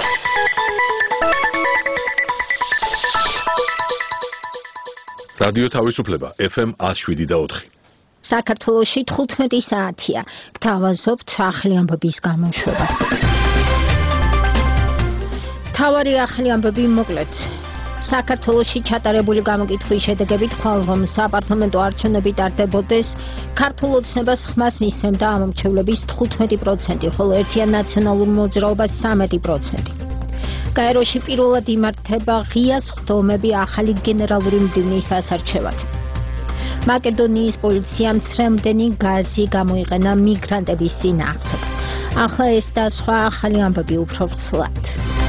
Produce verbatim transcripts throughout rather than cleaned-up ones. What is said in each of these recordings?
რადიო თავისუფლება ეფ ემ one oh seven და four. საქართველოში თხუთმეტი საათია. გთავაზობთ ახალი ამბების გამოშვებას. თავარი ახალი ამბები მოკლედ. საქართველოში ჩატარებული გამოკითხვის შედეგებით ხვალ რომ საპარლამენტო არჩევნები ტარდებოდეს, ქართულ ოცნებას ხმას მისცემდა ამომრჩევლების თხუთმეტი პროცენტი, ხოლო ერთიან ნაციონალურ მოძრაობას სამი პროცენტი. გაეროში პირველად იმართება ღია სხდომები ახალი გენერალური მდივნის ასარჩევად. მაკედონიის პოლიციამ ცრემლდენი გაზი გამოიყენა მიგრანტების წინააღმდეგ. ახლა ეს და სხვა ახალი ამბები უფრო ვრცლად.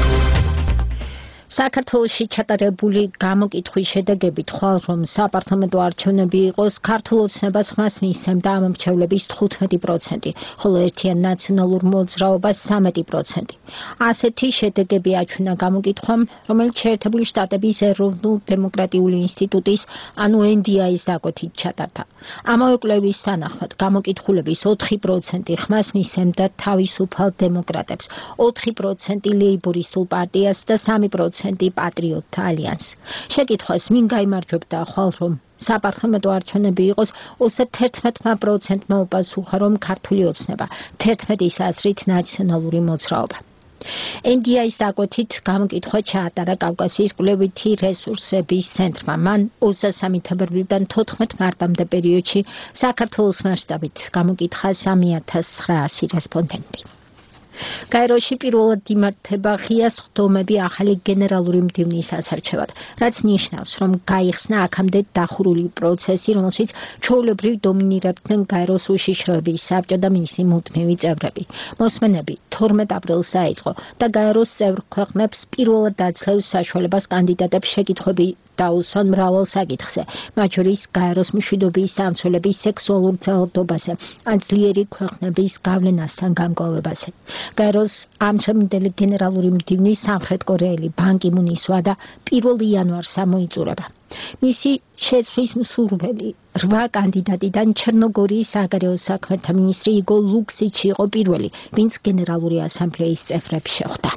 საქართველოში ჩატარებული გამოკითხვის შედეგებით ხვალ რომ საპარლამენტო არჩევნები იყოს, ქართულ ოცნებას ხმას მისცემდა ამომრჩევლების თხუთმეტი პროცენტი, ხოლო ერთიან ნაციონალურ მოძრაობას სამი პროცენტი. ასეთი შედეგები აჩვენა გამოკითხვამ, რომელიც შეერთებული შტატების ეროვნულ-დემოკრატიული ინსტიტუტის, ანუ ენ დი აის დაკვეთით ჩატარდა. ამავე კვლევის თანახმად, გამოკითხულების ოთხი პროცენტი ხმას მისცემდა თავისუფალ დემოკრატებს, ოთხი პროცენტი ლეიბორისტულ პარტიას და სამი პროცენტი პატრიოტთა ალიანსს. შეკითხვას ვინ გაიმარჯვებდა ხვალ რომ საპარლამენტო არჩევნები იყოს, ოცდაერთმეტ პროცენტმა უპასუხა რომ ქართული ოცნება, თერთმეტის აზრით ნაციონალური მოძრაობა. ენ დი აის დაკვეთით გამოკითხვა ჩაატარა კავკასიის კვლევითი რესურსების ცენტრმა. მან ოცდასამი თებერვლიდან თოთხმეტ მარტამდე პერიოდში საქართველოს მასშტაბით გამოკითხა სამი ათას ცხრაასი რესპონდენტი. გაეროში პირველად იმართება ღია სხდომები ახალი გენერალური მდივნის ასარჩევად, რაც ნიშნავს, რომ გაიხსნა აქამდე დახურული პროცესი, რომელშიც ჩვეულებრივ დომინირებდნენ გაეროს უშიშროების საბჭო და მისი მუდმივი წევრები. მოსმენები თორმეტ აპრილს დაიწყო და გაეროს წევრ ქვეყნებს პირველად დაძლევს საშუალებას კანდიდატებს შეკითხვები დაუსვან მრავალ საკითხზე, მათ შორის გაეროს მშვიდობის დამცველების სექსუალურ ძალადობაზე, ან ძლიერი ქვეყნების გავლენასთან გამკლავებაზე. გაეროს ამჟამინდელი გენერალური მდივნის სამხრეთ კორეელი ბან კი მუნის ვადა პირველ იანვარს ამოიწურება. მისი შეცვლის მსურველი რვა კანდიდატიდან ჩერნოგორიის საგარეო საქმეთა მინისტრი იგორ ლუქსიჩი იყო პირველი, ვინც გენერალური ასამბლეის წევრებს შეხვდა.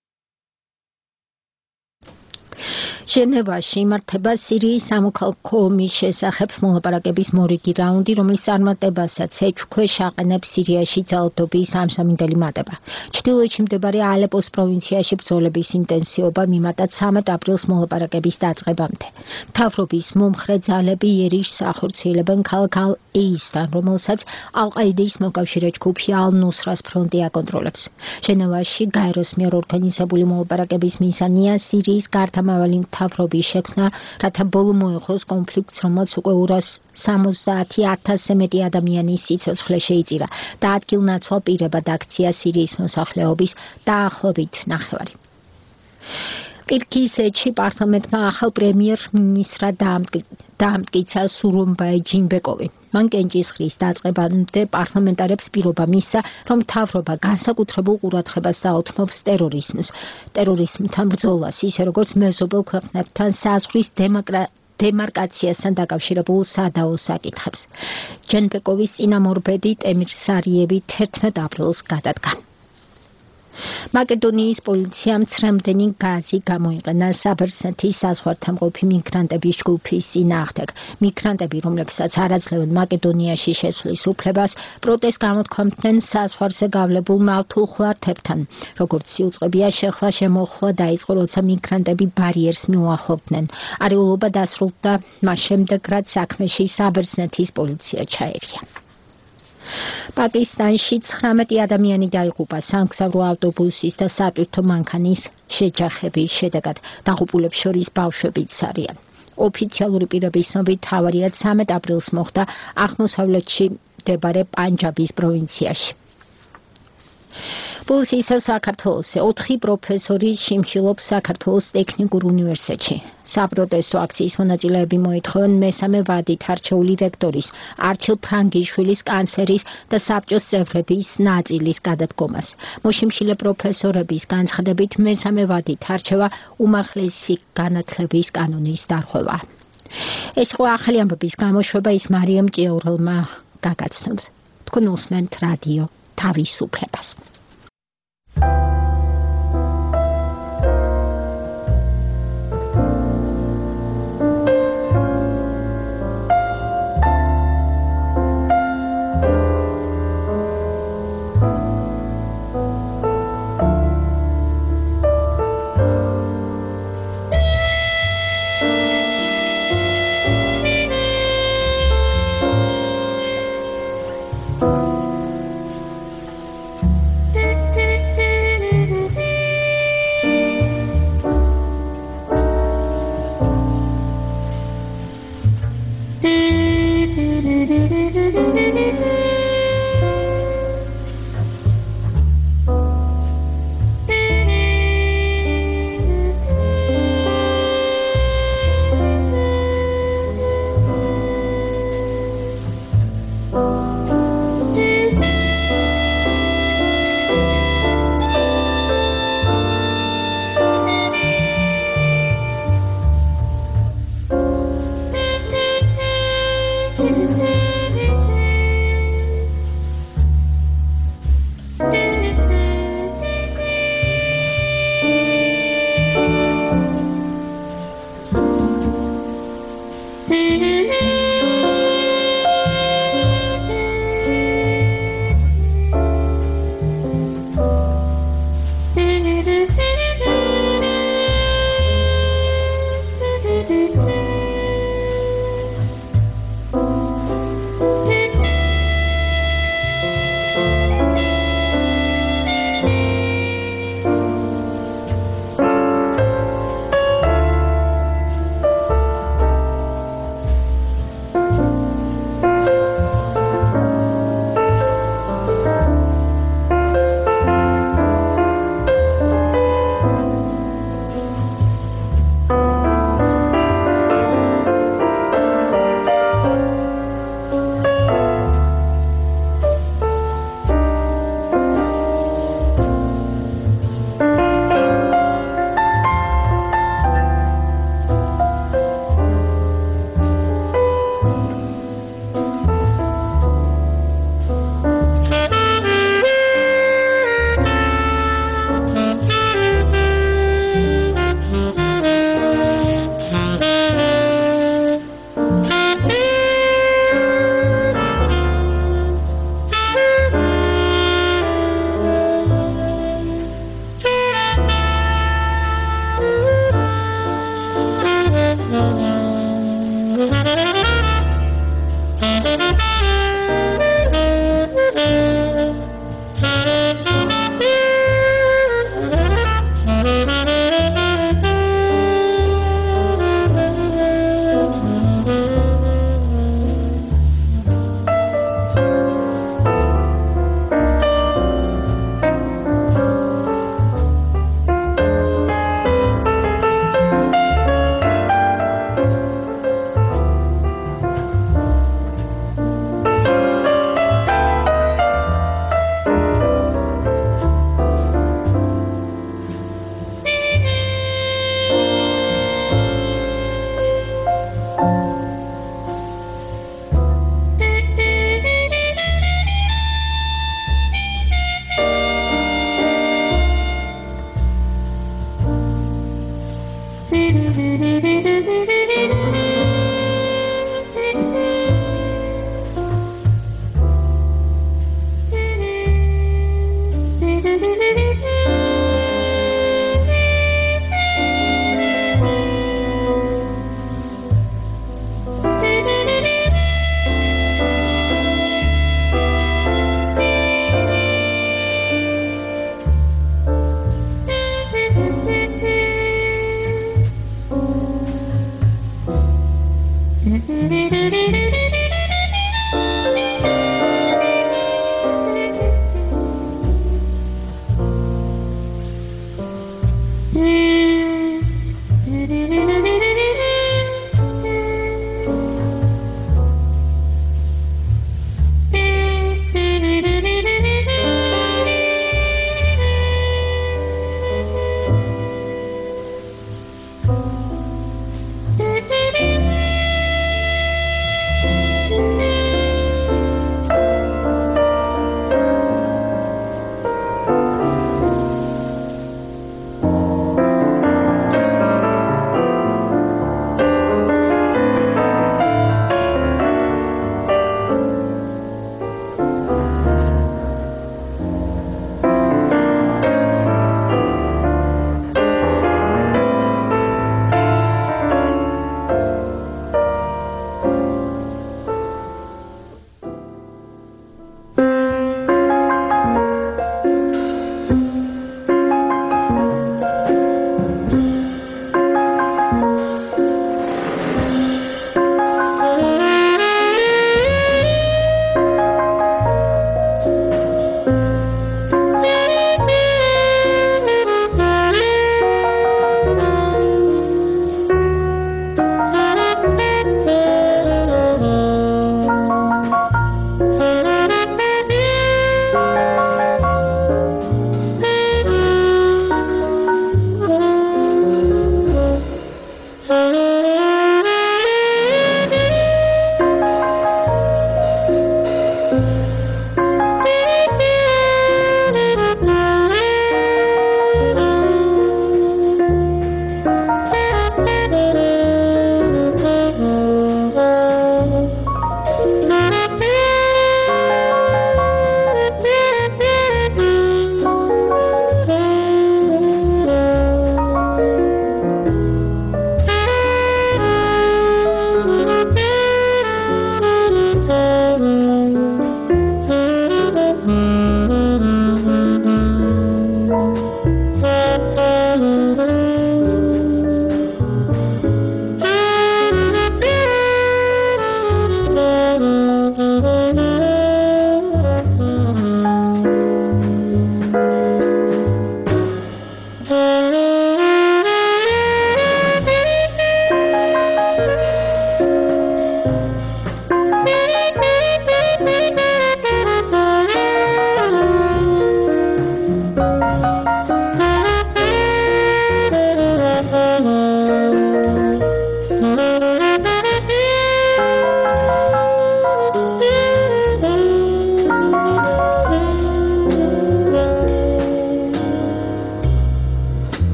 ჟენევაში იმართება სირიის სამოქალაქო ომის შესახებ მოლაპარაკების მორიგი რაუნდი, რომლის წარმატებასაც ეჩქვეშ აყენებს სირიაში ძალადობის ამჟამინდელი მატება. ჩრდილოეთში მდებარე ალეპოს პროვინციაში ბრძოლების ინტენსივობა მიმატა ცამეტ აპრილს მოლაპარაკების დაწყებამდე. მთავრობის მომხრე ძალები იერიშს ახორციელებენ ქალაქ ალ-ეისთან, რომელსაც ალ-ყაიდის მოკავშირე ჯგუფი ალ-ნუსრას ფრონტი აკონტროლებს. ჟენევაში გაეროს მიერ ორგანიზებული მოლაპარაკების მიზანია სირიის გარდამავალი მთავრობის შექმნა, რათა ბოლო მოეხოს კონფლიქტს, რომელსაც უკვე ორას სამოცდაათი ათასზე მეტი ადამიანის სიცოცხლე შეიწირა და ადგილნაცვალ პირებად აქცია სირიის მოსახლეობის დაახლოებით ნახევარი. ყირგიზეთში პარლამენტმა ახალ პრემიერ-მინისტრად დაამტკიცა სურონბაი ჯინბეკოვი. მან კენჭისყრის დაწყებამდე პარლამენტარებს პირობა მისცა, რომ მთავრობა განსაკუთრებულ ყურადღებას დაუთმობს ტერორიზმს, ტერორიზმთან ბრძოლას, ისე როგორც მეზობელ ქვეყნებთან საზღვრის დემარკაციასთან დაკავშირებულ სადაო საკითხებს. ჯინბეკოვის წინამორბედი ტემირ სარიევი თერთმეტ აპრილს გადადგა. მაკედონიის პოლიციამ ცრემლდენი გაზი გამოიყენა საბერძნეთის საზღვართან მყოფი მიგრანტების ჯგუფის წინააღმდეგ. მიგრანტები, რომლებსაც არ აძლევენ მაკედონიაში შესვლის უფლებას, პროტესტს გამოთქვამდნენ საზღვარზე გავლებულ მავთულ ხლართებთან. როგორც იუწყებია, შეხლა შემოხლა დაიწყო, როცა მიგრანტები ბარიერს მიუახლოვდნენ. არეულობა დასრულდა მას შემდეგ, რაც საქმეში საბერძნეთის პოლიცია ჩაერია. პაკისტანში ცხრამეტი ადამიანი დაიღუპა სამგზავრო ავტობუსის და სატვირთო მანქანის შეჯახების შედეგად. დაღუპულებს შორის ბავშვებიც არიან. ოფიციალური პირების ცნობით ავარია ცამეტ აპრილს მოხდა აღმოსავლეთში მდებარე პანჯაბის პროვინციაში. Pulls ისევ საქართველოსზე ოთხი პროფესორი შიმშილობს საქართველოს ტექნიკურ უნივერსიტეტში. საპროტესტო აქციის მონაწილეები მოითხოვენ მესამე ვადით არჩეული რექტორის, არჩილ ფრანგიშვილის კანცლერის და საბჭოს წევრების ნაწილის გადადგომას. მოშიმშილე პროფესორების განცხადებით მესამე ვადით არჩევა უმაღლესი განათლების კანონის დარღვევა. ეს იყო ახალი ამბების გამოშვება, ის მარიამ ჭიაურელმა გაგაცნოთ. თქვენ უსმენთ რადიო თავისუფლებას.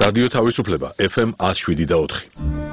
რადიო თავისუფლება ეფ ემ one oh seven და four.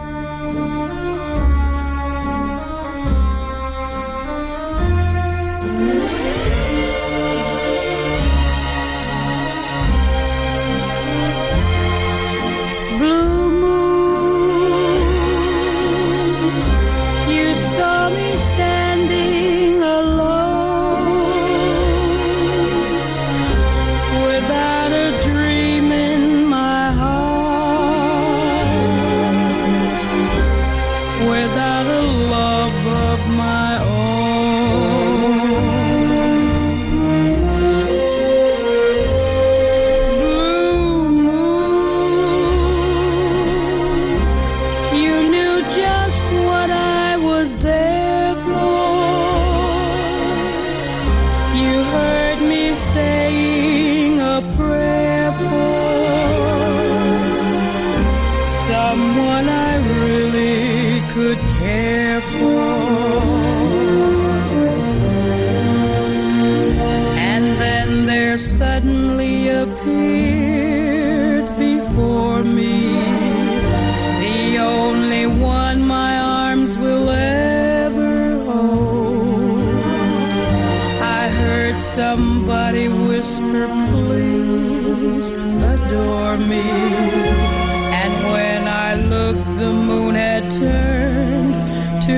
Somebody whisper, please adore me. And when I looked, the moon had turned to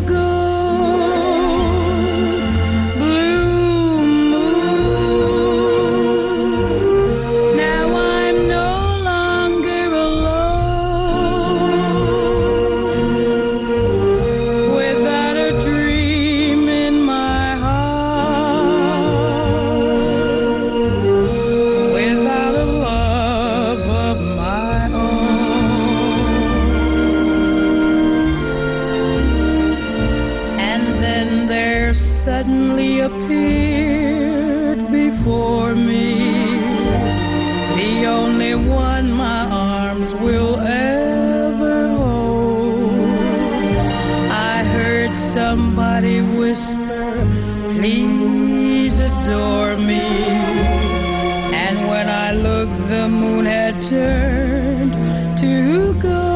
gold. Blue moon, now I'm no longer alone. Without a dream in my suddenly appeared before me, the only one my arms will ever hold. I heard somebody whisper, please adore me. And when I looked, the moon had turned to gold.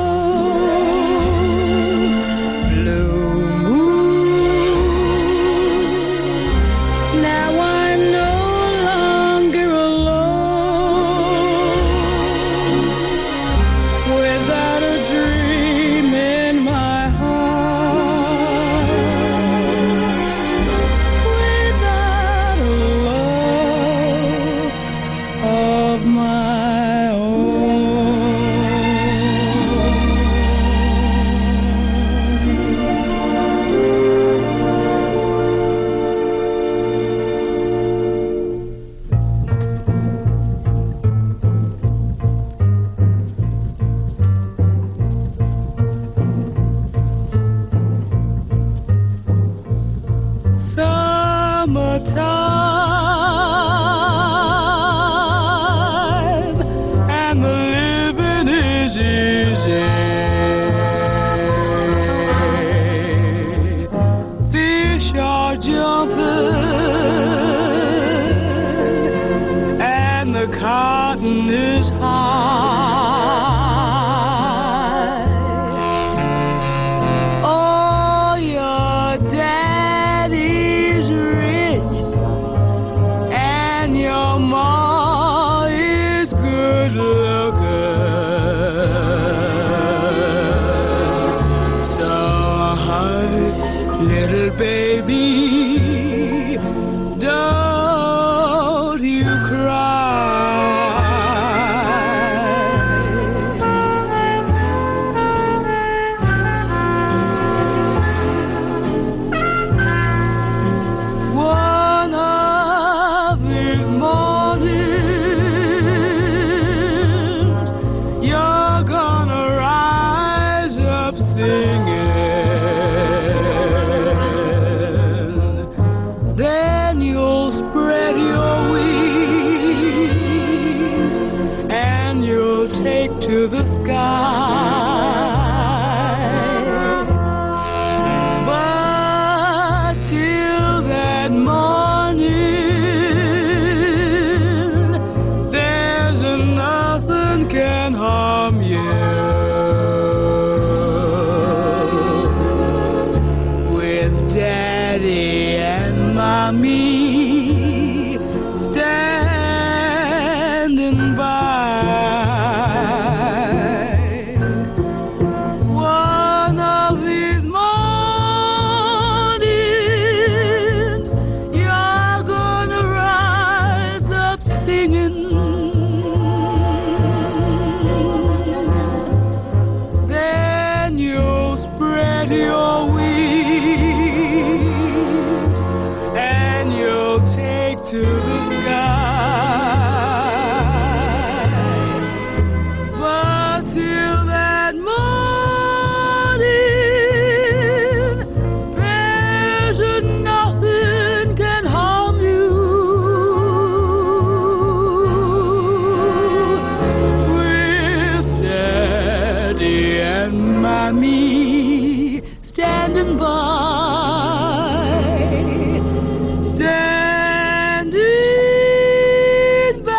Summertime, and the living is easy. Fish are jumping, and the cotton is high. Oh, your daddy's rich, and your ma is good looking. So, hush, little baby, don't you cry. One of these mornings, you're gonna rise up singing. Then you'll spread your wings and you'll take to the sky. But till that morning, there's nothing can harm from you. With Daddy and Mommy standing by. One of these mornings, you're gonna rise up singing. Then you'll spread your wings and you'll take to the sky. But till that morning, there's nothing can harm you. With Daddy and Mommy standing by, standing by.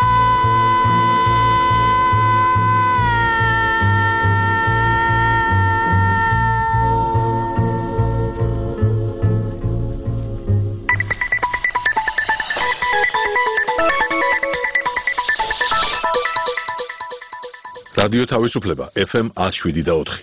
რადიო თავისუფლება ეფ ემ one oh seven და four.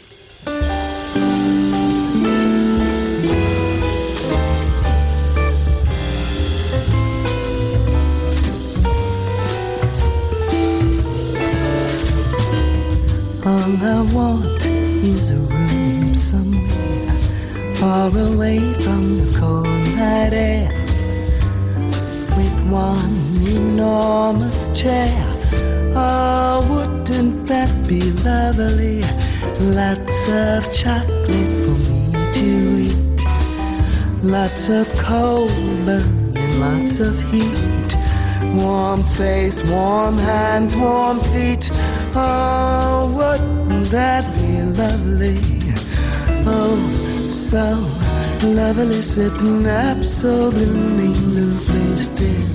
All I want is a room somewhere far away from the cold night air, with one enormous chair. Oh, wouldn't that be lovely? Lots of chocolate for me to eat, lots of coal burning, lots of heat, warm face, warm hands, warm feet. Oh, wouldn't that be lovely? Oh, so lovely, sitting absolutely still.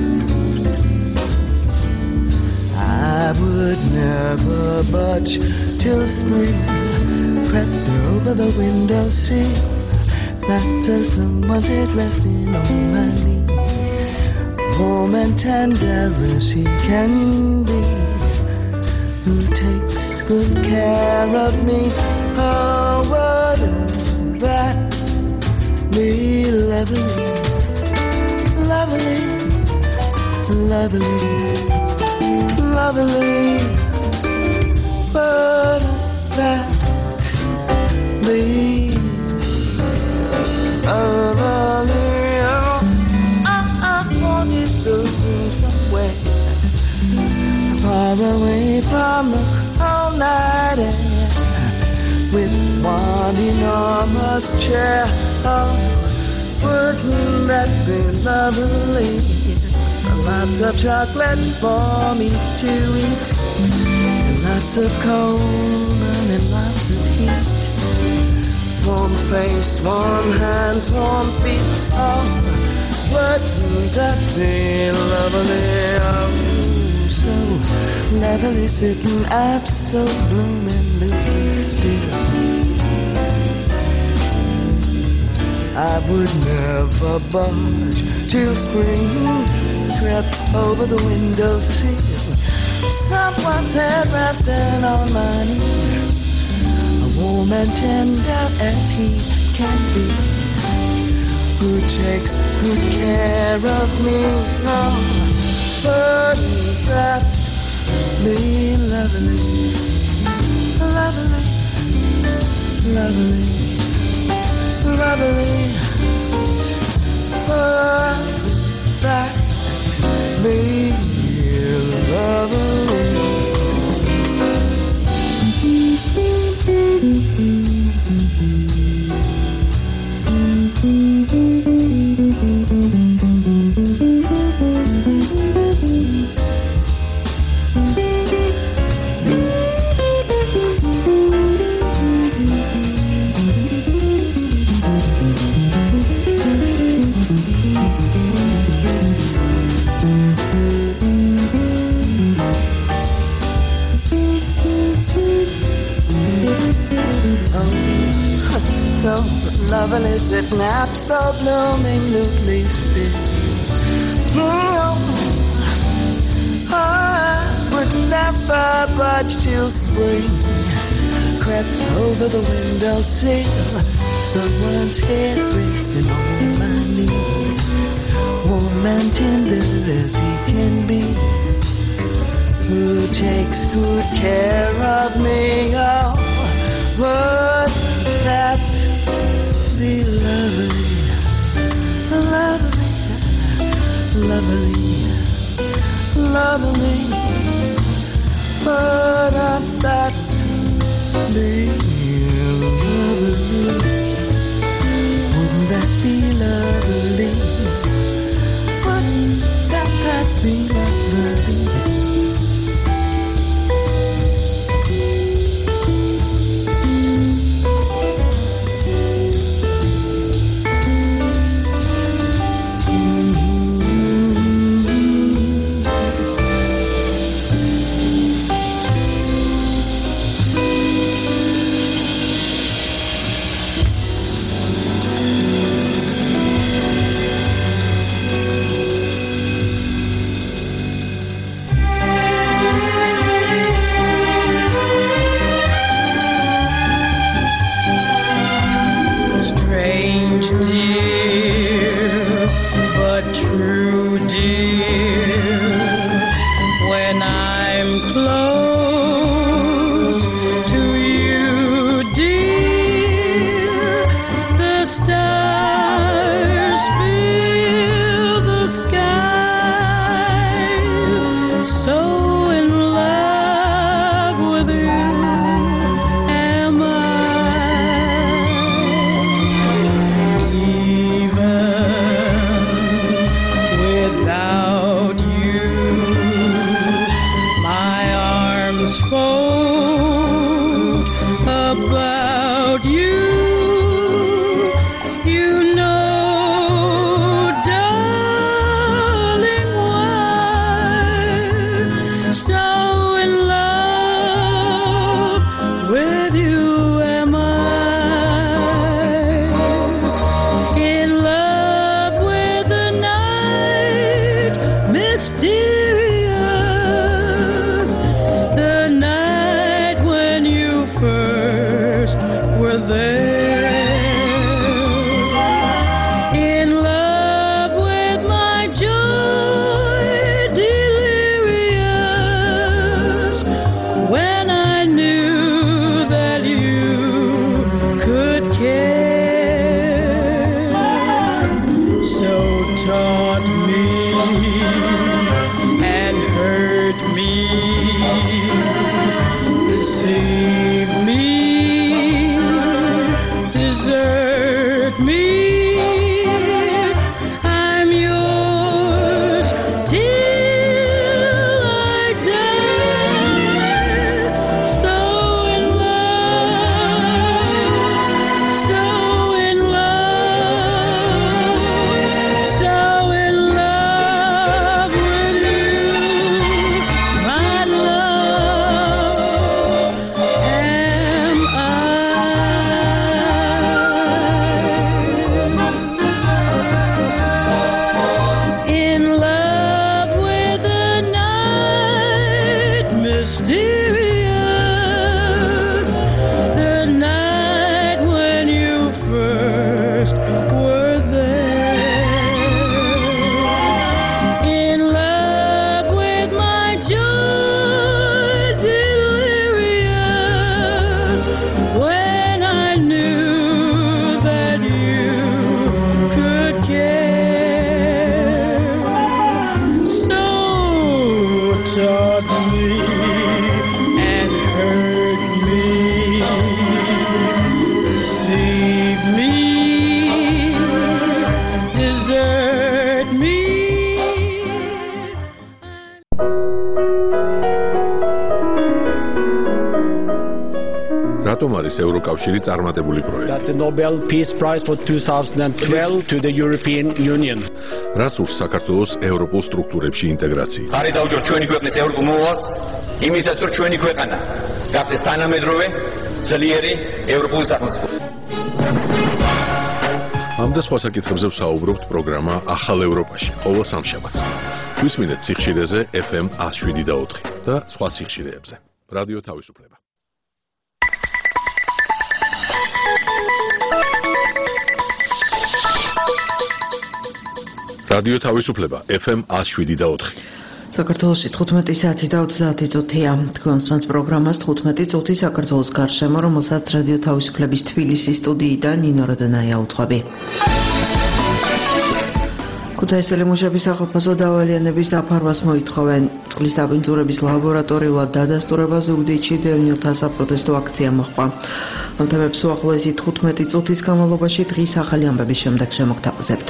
I would never budge till spring crept over the window sill, not till someone's head resting on my knee, warm and tender as he can be, who takes good care of me. Oh, wouldn't that be lovely, lovely, lovely, lovely? Wouldn't that be lovely? Oh, I, I want it to be somewhere far away from the cold night air, with one enormous chair. Oh, wouldn't that be lovely? Lots of chocolate for me to eat, and lots of coal and lots of heat, warm face, warm hands, warm feet. Oh, wouldn't that be lovely? Oh, so lovely, sitting absolutely still. I would never budge till spring crept over the window sill, someone's head resting on my knee, a warm and tender as he can be, who takes good care of me. Oh, wouldn't that be lovely, lovely, lovely, lovely? Wouldn't that be lovely? loveliness that naps so blooming lutely still. Mm, I would never budge till spring crept over the windowsill. Someone's head resting on my knee, warm and tender as he can be, who takes good care of me. Oh, would that be lovely, lovely, lovely, lovely? Would that be lovely? Wouldn't that be lovely? Wouldn't that, that be lovely? რატომ არის ევროკავშირი წარმატებული პროექტი? The Nobel Peace Prize for twenty twelve to the European Union. რას ურს საქართველოს ევროპულ სტრუქტურებში ინტეგრაცია? ხარი დაუჭერთ ჩვენი ქვეყნის ევროპულ მოვალს, იმისათვის რომ ჩვენი ქვეყანა გახდეს თანამედროვე, ძლიერი ევროპული სახელმწიფო. ამ და სხვა საკითხებზე ვსაუბრობთ პროგრამა ახალ ევროპაში ყოველ სამშაბათს. გვისმინეთ სიხშირეზე ეფ ემ one oh seven და four და სხვა სიხშირეებზე. რადიო თავისუფლება. რადიო თავისუფლება ეფ ემ one oh seven და four. საქართველოში თხუთმეტი საათი და ოცდაათი წუთია. თქვენ სვანს პროგრამას თხუთმეტი წუთი საქართველოს გარშემო, რომელსაც რადიო თავისუფლების თბილისის სტუდიიდან ნინო როდონაია უთხოვი. ქუთაისელი მუშების სახელმწიფო დავალიანების დაფარვას მოითხოვენ. წყლის დაბინძურების ლაბორატორიულად დადასტურებას ზუგდიდში დევნილთა საპროტესტო აქცია მოჰყვა. ამ თემებს უახლოესი თხუთმეტი წუთის განმავლობაში დღის ახალი ამბების შემდეგ შემოგთავაზებთ.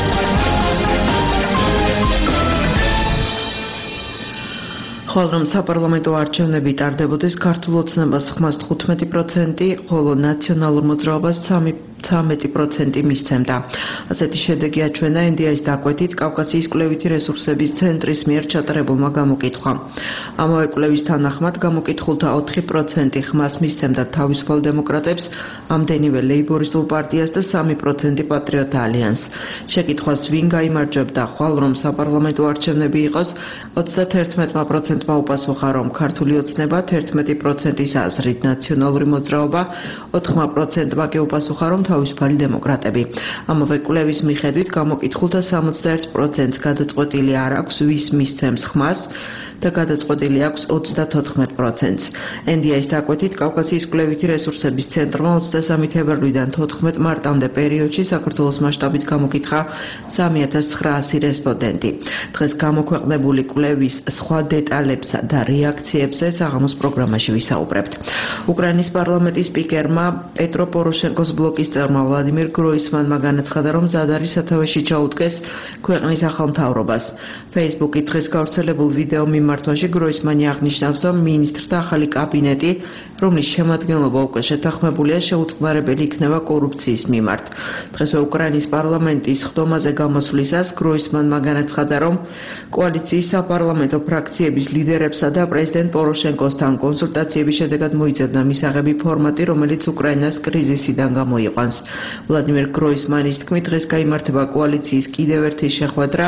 ხოლო რომ საპარლამენტო არჩევნები ტარდებოდეს, ქართულ ოცნებას ხმას თხუთმეტი პროცენტი, ხოლო ნაციონალურ მოძრაობას ცამეტი პროცენტი მისცემდა. ასეთი შედეგი აჩვენა ენ დი აის დაკვეთით კავკასიის კვლევითი რესურსების ცენტრის მიერ ჩატარებულმა გამოკითხვამ. ამავე კვლევის თანახმად გამოკითხულთა ოთხი პროცენტი ხმას მისცემდა თავისუფალ დემოკრატებს, ამდენივე ლეიბორისტულ პარტიას და სამი პროცენტი პატრიოტთა ალიანსს. შეკითხვას ვინ გაიმარჯვებდა, ხვალ რომ საპარლამენტო არჩევნები იყოს, ოცდათერთმეტმა პროცენტმა უპასუხა, რომ ქართული ოცნება, თერთმეტი პროცენტის აზრით ნაციონალური მოძრაობა, ოთხმა პროცენტმა კი უპასუხა, რომ თავისუფალი დემოკრატები. ამავე კვლევის მიხედვით გამოკითხულთა სამოცდაერთ პროცენტს გადაწყვეტილი არ აქვს, ვის მისცემს ხმას და გადაწყვეტილი აქვს ოცდათოთხმეტ პროცენტს. ენ დი აის დაკვეთით კავკასიის კვლევითი რესურსების ცენტრმა ოცდასამი თებერვლიდან თოთხმეტ მარტამდე პერიოდში საქართველოს მასშტაბით გამოკითხა სამი ათას ცხრაასი რესპონდენტი. დღეს გამოქვეყნებული კვლევის სხვა დეტალებსა და რეაქციებზე საღამოს პროგრამაში ვისაუბრებთ. უკრაინის პარლამენტის სპიკერმა პეტრო პოროშენკოს ბლოკის წევრმა ვლადიმირ გროისმანმა განაცხადა, რომ მზად არის სათავეში ჩაუდგეს ქვეყნის ახალ მთავრობას. ფეისბუქით დღეს გავრცელებულ ვიდეო მიმართვაში გროისმანი აღნიშნავს, რომ მინისტრთა ახალი კაბინეტი, რომლის შემადგენლობა უკვე შეთანხმებულია, შეუწყნარებელი იქნება კორუფციის მიმართ. დღესვე უკრაინის პარლამენტის ხდომაზე გამოსვლისას გროისმანმა განაცხადა, რომ კოალიციის საპარლამენტო ფრაქციების ლიდერებსა და პრეზიდენტ პოროშენკოსთან კონსულტაციების შედეგად მოიძებნა მისაღები ფორმატი, რომელიც უკრაინას კრიზისიდან გამოიყვანს. ვლადიმირ გროისმანის თქმით, დღეს გაიმართება კოალიციის კიდევ ერთი შეხვედრა.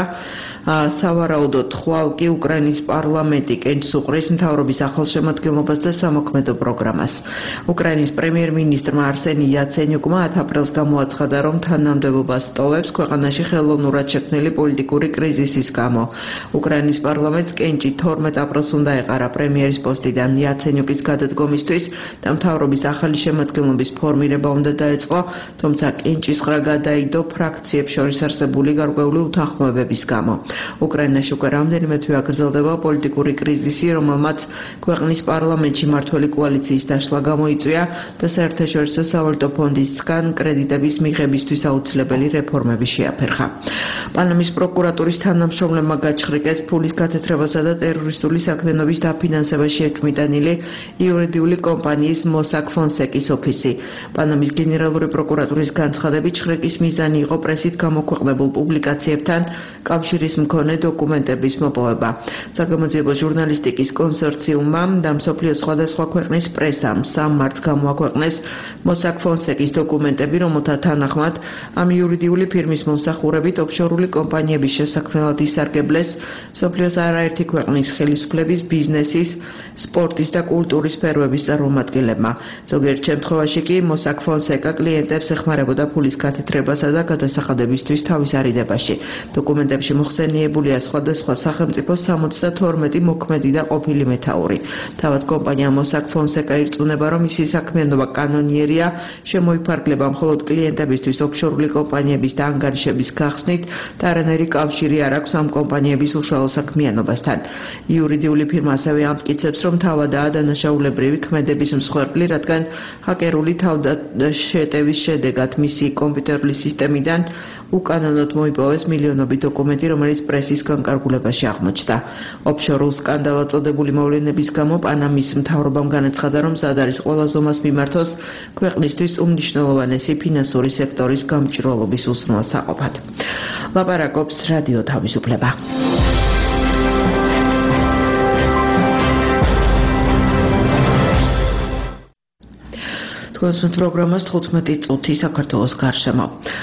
სავარაუდოდ ხვალ კი უკრაინის პარლამენტი კენჭს უყრის მთავრობის ახალშემადგენლობას და სამოქმედო პროგრამას. უკრაინის პრემიერ-მინისტრმა არსენი იაცენიუკმა ათ აპრილს გამოაცხადა, რომ თანამდებობას ტოვებს ქვეყანაში ხელოვნურად შექმნილი პოლიტიკური კრიზისის გამო. უკრაინის პარლამენტს კენჭი თორმეტ აპრილს უნდა ეყარა პრემიერის პოსტიდან იაცენიუკის გადადგომისთვის და მთავრობის ახალი შემადგენლობის ფორმირება უნდა დაეწყო, თუმცა კენჭის ხრა გადაიდო ფრაქციებს შორის არსებული გარკვეული უთანხმოებების გამო. უკრაინაში უკვე რამდენიმე თვე აგრძელდება პოლიტიკური კრიზისი, რომელმაც ქვეყნის პარლამენტში მმართველი კოალიციის დაშლა გამოიწვია და საერთაშორისო სავალუტო ფონდისგან კრედიტების მიღებისთვის აუცილებელი რეფორმები შეაფერხა. პანამის პროკურატურის თანამშრომლებმა გაჩხრიკეს ფულის გათეთრებასა და ტერორისტული საქმიანობის დაფინანსებაში ეჭვმიტანილი იურიდიული კომპანიის მოსაკ ფონსეკის ოფისი. პანამის გენერალური პროკურატურის განცხადებით, ჩხრეკის მიზანი იყო პრესით გამოქვეყნებულ პუბლიკაციებთან კავშირის მქონე დოკუმენტების მოპოვება. საგამოძიებო ჟურნალისტიკის კონსორციუმმა და მსოფლიოს სხვადასხვა ქვეყნის პრესამ სამ მარტს გამოაქვეყნეს მოსაკ ფონსეკის დოკუმენტები, რომელთა თანახმად ამ იურიდიული ფირმის მომსახურებით ოფშორული კომპანიების შესაქმნელად ისარგებლეს მსოფლიოს არაერთი ქვეყნის ხელისუფლების, ბიზნესის, სპორტის და კულტურის სფეროების წარმომადგენლებმა. ზოგიერთ შემთხვევაში კი მოსაკ ფონსეკა კლიენტებს ეხმარებოდა ფულის გათეთრებასა და გადასახადებისთვის თავის არიდებაში. დოკუმენტებში მოხსენიებულია სხვადასხვა სახელმწიფო სამოცდათორმეტი მოქმედი და ყოფილი მეთაური. თავად კომპანია მოსაკ ფონსეკა ირწმუნება, რომ მისი საქმიანობა კანონიერია, შემოიფარგლება მხოლოდ კლიენტებისთვის ოფშორული კომპანიების და ანგარიშების გახსნით და არანაირი კავშირი არ აქვს ამ კომპანიების უშუალო საქმიანობასთან. იურიდიული ფირმა ასევე ამტკიცებს, რომ თავადაა დანაშაულებრივი ქმედების მსხვერპლი, რადგან ჰაკერული თავდაშეტევის შედეგად მისი კომპიუტერული სისტემიდან უკანონოდ მოიპოვეს მილიონობით დოკუმენტი, რომელიც პრესის განკარგულებაში აღმოჩნდა. ოფშორულ სკანდალად წოდებული მოვლენების გამო პანამის მთავრობამ განაცხადა, რომ მზად არის ყველა ზომას მიმართოს ქვეყნისთვის უმნიშვნელოვანესი ფინანსური სექტორის გამჭვირვალობის უზრუნველსაყოფად. ლაპარაკობს რადიო თავისუფლება. თქვენს პროგრამას თხუთმეტი წუთი საქართველოს გარშემო.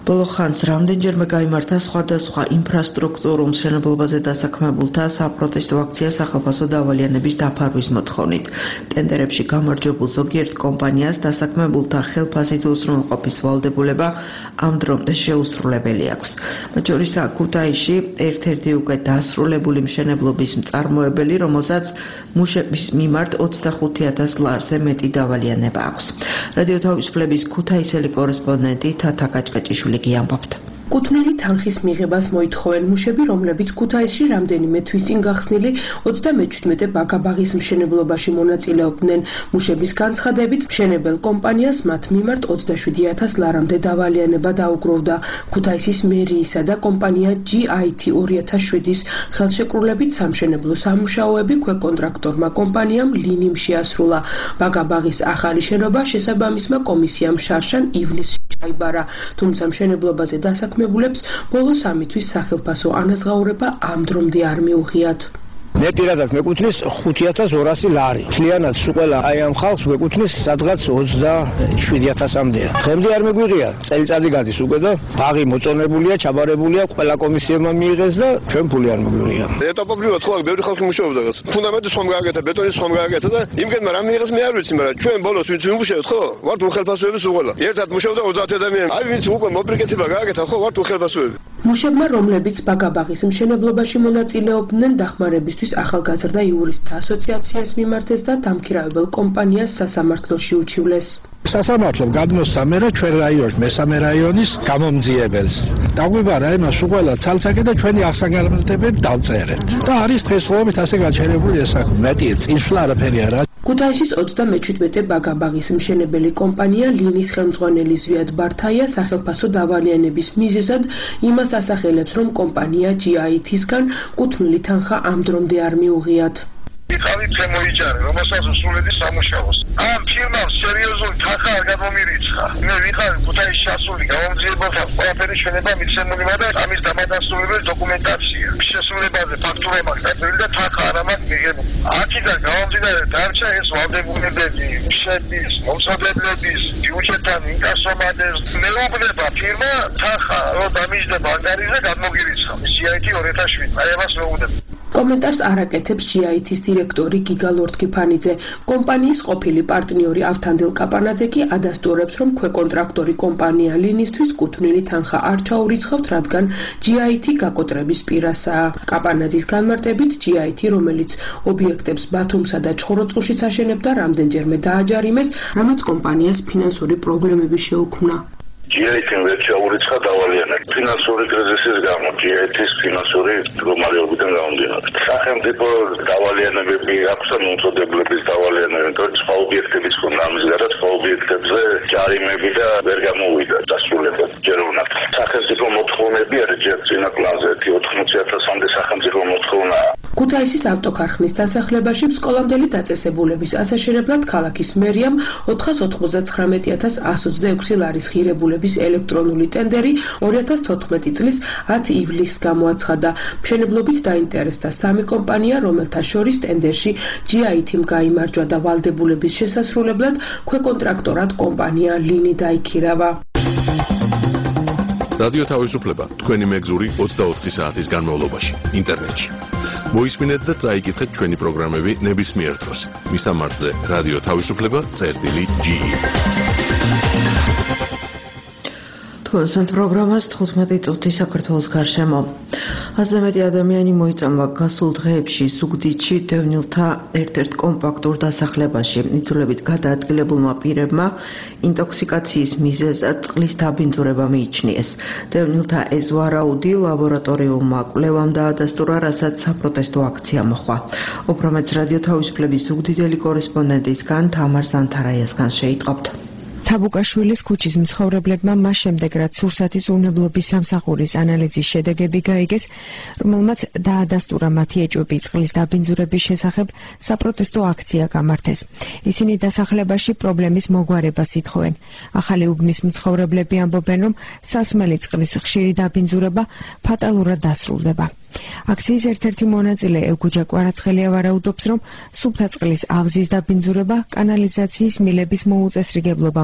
ბოლო ხანს რამდენჯერმე გაიმართა სხვადასხვა ინფრასტრუქტურულ მშენებლობაზე დასაქმებულთა საპროტესტო აქცია სახელმწიფო დავალიანების დაფარვის მოთხოვნით. ტენდერებში გამარჯვებულ ზოგიერთ კომპანიას დასაქმებულთა ხელფასით უზრუნველყოფის ვალდებულება ამ დრომდე შეუსრულებელი აქვს. მათ შორისაა ქუთაისში ერთ-ერთი უკვე დასრულებული მშენებლობის მწარმოებელი, რომელსაც მუშების მიმართ ოცდახუთი ათას ლარზე მეტი დავალიანება აქვს. რადიო თავისუფლების ქუთაისელი კორესპონდენტი თათა კაჭკაჭიშვილი გიამბობთ. კუთვნილი თანხის მიღებას მოითხოვენ მუშები, რომლებიც ქუთაისში რამდენიმე თვის წინ გახსნილი ოცდამეჩვიდმეტე ბაგაბაღის მშენებლობაში მონაწილეობდნენ. მუშების განცხადებით, მშენებელ კომპანიას მათ მიმართ ოცდაშვიდი ათას ლარამდე დავალიანება დაუგროვდა. ქუთაისის მერიისა და კომპანია ჯი აი თი ორი ათას შვიდის ხელშეკრულებით სამშენებლო სამუშაოები ქვეკონტრაქტორმა კომპანიამ ლინიმ შეასრულა. ბაგაბაღის ახალი შენობა შესაბამისმა კომისიამ შარშან ივლისში ჩაიბარა, თუმცა მშენებლობაზე დასაქმებულებს ბოლო სამი თვის სახელფასო ანაზღაურება ამ დრომდე არ მიუღიათ. მე პირადად მეკუთვნის ხუთი ათას ორასი ლარი. მთლიანად სულ აი ამ ხალხს მეკუთვნის სადღაც ოცდაშვიდი ათასამდეა. დღემდე არ მეგვიღია. წელიწადი გადის უკვე და ბაღი მოწონებულია, ჩაბარებულია, ყველა კომისიებმა მიიღეს და ჩვენ ფული არ მეგვიღია. ეტაპობრივად ხო აქ ბევრი ხალხი მუშაობდა რაღაც. ფუნდამენტი ხომ გააკეთა, ბეტონის ხომ გააკეთა და იმგენმა რა მიიღეს მე არ ვიცი, მაგრამ ჩვენ ბოლოს ვინც ვიმუშავეთ ხო? ვართ უხელფასოების უყოლა. ერთად მუშაობდა ოცდაათ ადამიანი. აი ვინც უკვე მოპრიკეთება გააკეთა ხო, ვართ უხელფასოები. მუშებმა, რომლებიც ბაგაბაღის მშენებლობაში მონაწილეობდნენ, დახმარებისთვის ახალგაზრდა იურისტთა ასოციაციას მიმართეს და დამქირავებელ კომპანიას სასამართლოში უჩივლეს. სასამართლომ გადმოსცა მე რა ჩვენ რაიონის მესამე რაიონის გამომძიებელს. დაგვიბარა იმას უყველა ცალცაკი და ჩვენი აღსაგანმანათლებლები დავწერეთ. და არის დღესდღეობით ასე გაჩერებული ეს საქმე. მეტი წინსვლა არაფერი არა. ქუთაისის ოცდამეჩვიდმეტე ბაგაბაღის მშენებელი კომპანია ლინის ხელმძღვანელი ზვიად ბართაია სახელფასო დავალიანების მიზეზად იმას ასახელებს, რომ კომპანია ჯი აი თისგან კუთვნილი თანხა ამ დრომდე არ მიუღიათ. ვიყავით შემოიჭარე, რომელსაც უსულედი სამუშაოს. ამ ფირმამ სერიოზული თანხა არ გამომირიცხა. მე ვიყავი ქუთაისში ასული გამომძიებელთა ყველაფერი შენება მიცემული და ამის დამადასტურებელი დოკუმენტაცია. შესრულებაზე ფაქტურა მაქვს დაწერილი და თანხა არ მაქვს მიღებული. აქედან გამომდინარე დარჩა ეს ვალდებულებები, მშების, მომსახურებლების, ბიუჯეტთან ინკასომადეს. მეუბნება ფირმა თანხა რომ დამიჯდება ანგარიზე გადმოგირიცხა. ჯი აი თი ორი ათას შვიდი. აი ამას მეუბნება. კომენტარს არ აკეთებს ჯი აი თის დირექტორი გიგა ლორთქიფანიძე. კომპანიის ყოფილი პარტნიორი ავთანდილ კაპანაძე კი ადასტურებს, რომ ქვეკონტრაქტორი კომპანია ლინისთვის კუთვნილი თანხა არ ჩაურიცხავთ, რადგან ჯი აი თი გაკოტრების პირასაა. კაპანაძის განმარტებით, ჯი აი თი, რომელიც ობიექტებს ბათუმსა და ჩხოროწყუშიც აშენებდა, რამდენჯერმე დააჯარიმეს, რამაც კომპანიას ფინანსური პრობლემები შეუქმნა. ჯი აი თი-მ ვერ ჩაურიცხა დავალიანება. ფინანსური კრიზისის გამო ჯი აი თის ფინანსური მდგომარეობიდან გამომდინარე. სახელმწიფო დავალიანებები აქვს და მომწოდებლების დავალიანებები, თორემ სხვა ობიექტებიც ხომ ამის გარდა სხვა ობიექტებზე ჯარიმები და ვერ გამოუვიდა დასრულება ჯერ უნდა. სახელმწიფო მოთხოვნები არის ჯერ წინა პლანზე ოცდაოთხი ათასამდე სახელმწიფო მოთხოვნაა. ქუთაისის ავტოქარხნის დასახლებაში სკოლამდელი დაწესებულების ასაშენებლად ქალაქის მერიამ ოთხას ოცდაოთხმეტი ათას εκατო ოცდაექვსი ლარის ღირებულების ელექტრონული ტენდერი ორი ათას თოთხმეტი წლის ათი ივლისს გამოაცხადა. მშენებლობით დაინტერესდა სამი კომპანია, რომელთა შორის ტენდერში ჯი აი თი-მ გაიმარჯვა და ვალდებულების შესასრულებლად ქვეკონტრაქტორად კომპანია ლინი დაიქირავა. რადიო თავისუფლება თქვენი მეგზური ოცდაოთხი საათის განმავლობაში ინტერნეტში. მოისმინეთ და წაიკითხეთ ჩვენი პროგრამები ნებისმიერ დროს. მისამართზე რადიო თავისუფლება წერტილი ჯი. თქვენს პროგრამას თხუთმეტი წუთი საქართველოს გარშემო. ათზე მეტი ადამიანი მოიწამლა გასულ დღეებში ზუგდიდში დევნილთა ერთ-ერთ კომპაქტურ დასახლებაში. იძულებით გადაადგილებულმა პირებმა ინტოქსიკაციის მიზეზად წყლის დაბინძურება მიიჩნიეს. დევნილთა ეს ვარაუდი ლაბორატორიულმა კვლევამ დაადასტურა, რასაც საპროტესტო აქცია მოჰყვა. უფრო მეტს რადიო თავისუფლების ზუგდიდელი კორესპონდენტისგან თამარ ზანთარაიასგან შეიტყობთ. თაბუკაშვილის ქუჩის მცხოვრებლებმა მას შემდეგ, რაც სურსათის უნებლობის სამსახურის ანალიზის შედეგები გაიგეს, რომელმაც დაადასტურა მათი ეჭვები წყლის დაბინძურების შესახებ, საპროტესტო აქცია გამართეს. ისინი დასახლებაში პრობლემის მოგვარებას ითხოვენ. ახალი უბნის მცხოვრებლები ამბობენ, რომ სასმელი წყლის ხშირი დაბინძურება ფატალურად დასრულდება. აქციის ერთ-ერთი მონაწილე ელგუჯა კვარაცხელია ვარაუდობს, რომ სუფთა წყლის ავზის დაბინძურება კანალიზაციის მილების მოუწესრიგებლობამ